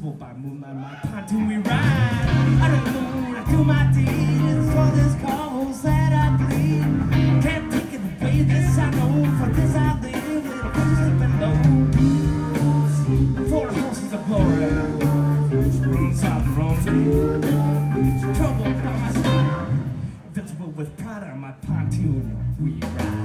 troubled by moonlight, my pontoon we ride. Under the moon, I do my deed. It's for this cause that I bleed. Can't take it away, this I know. For this I live, with a sleeping low. For the horses of glory, runs out and runs in. Troubled by my spirit, invincible with pride on my pontoon we ride.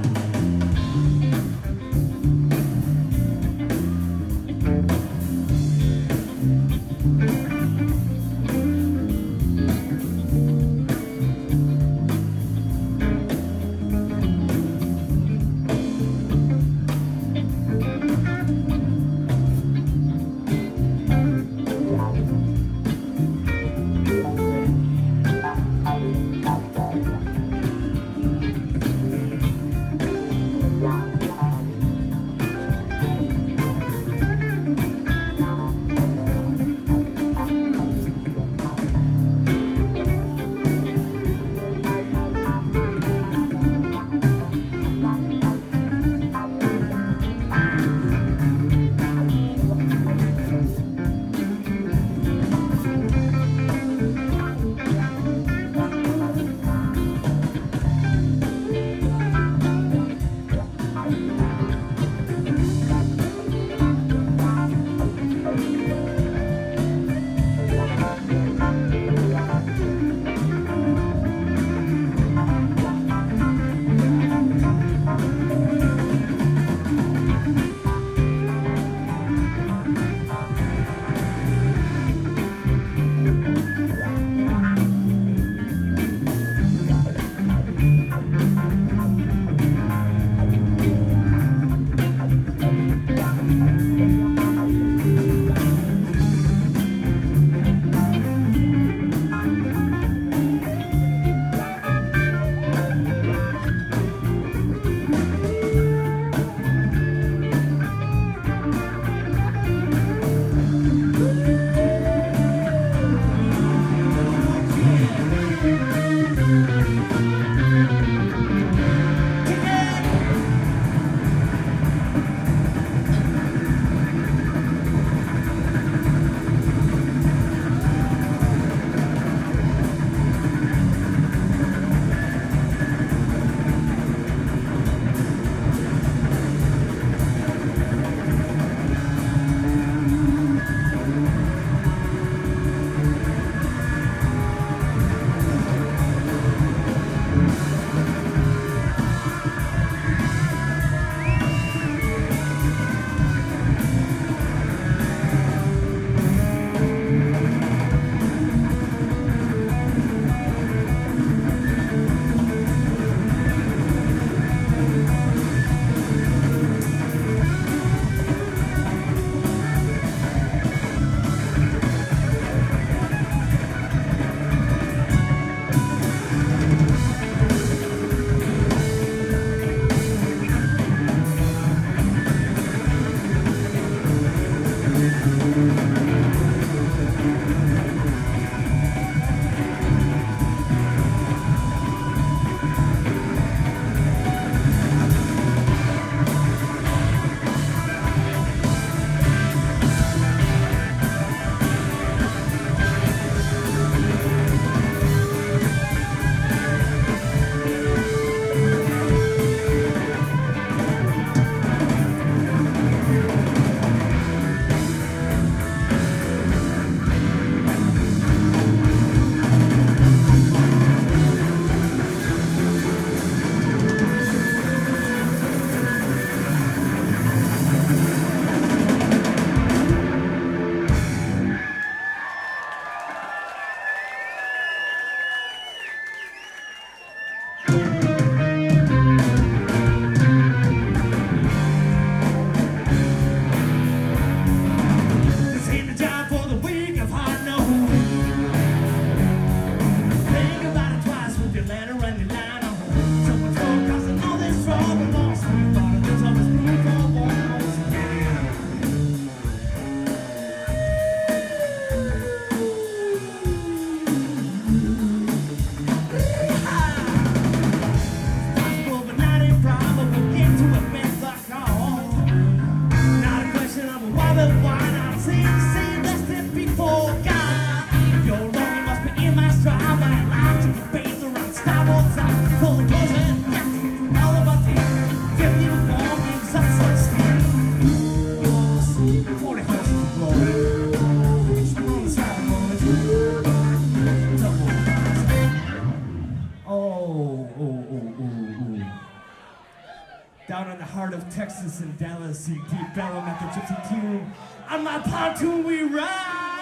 heart of Texas and Dallas and Deep Ellum at the Gypsy Tune. On my pontoon we ride.